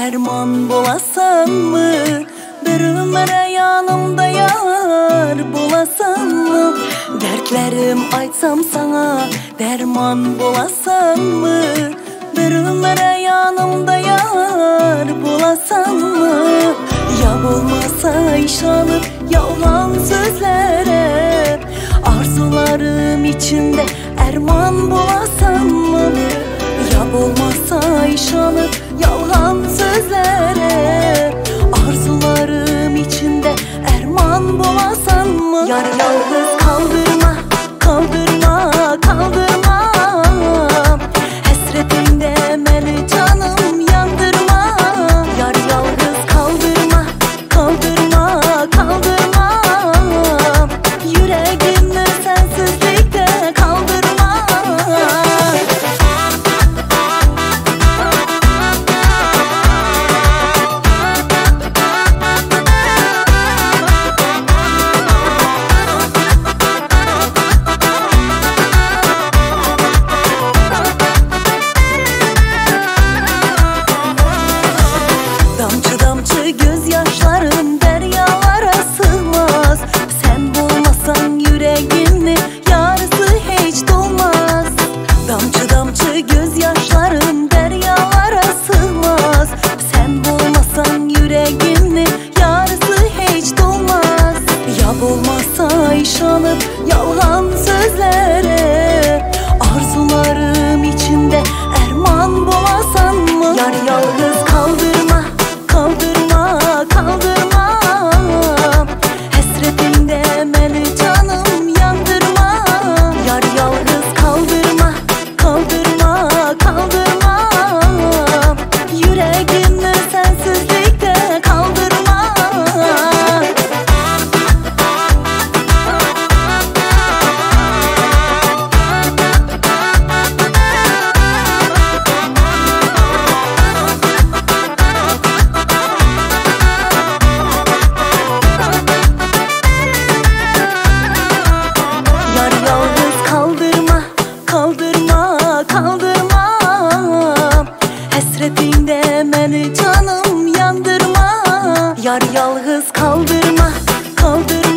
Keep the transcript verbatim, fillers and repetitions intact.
derman bolasan mı? Bir ömre yanımda yar bolasan mı? Dertlerim aytsam sana derman bolasan mı? Bir ömre yanımda yar bolasan mı? Ya olmasa iş alıp yalan sözlere, arzularım içinde erman bolasan mı? Ya olmasa iş alıp yalan sözlere, arzularım içinde erman bolasan mı? Yar yalnız kaldırma, kaldırma, kaldırma. Hasretimde beni canım yandırma. Yar yalnız kaldırma, kaldırma, kaldırma. Yüreğimi sensizlikte kaldırma. Damcı damcı gözyaşlarım deryalara sığmaz. Sen bulmasan yüreğimi yarısı hiç dolmaz. Damcı damcı gözyaşlarım deryalara sığmaz. Sen bulmasan yüreğimi yarısı hiç dolmaz. Ya bulmasa iş alıp yalan sözlere, arzularım içinde erman bolasan mı? Yar yalnız kaldırma, kaldırma, kaldırma. Hasretimde beni canım yandırma. Yar yalnız kaldırma, kaldırma, kaldırma. Yüreğimi sensizlikte kaldırma. Yar yalnız kaldırma, kaldırma, kaldırma. Hasretinde beni canım yandırma. Yar yalnız kaldırma, kaldırma.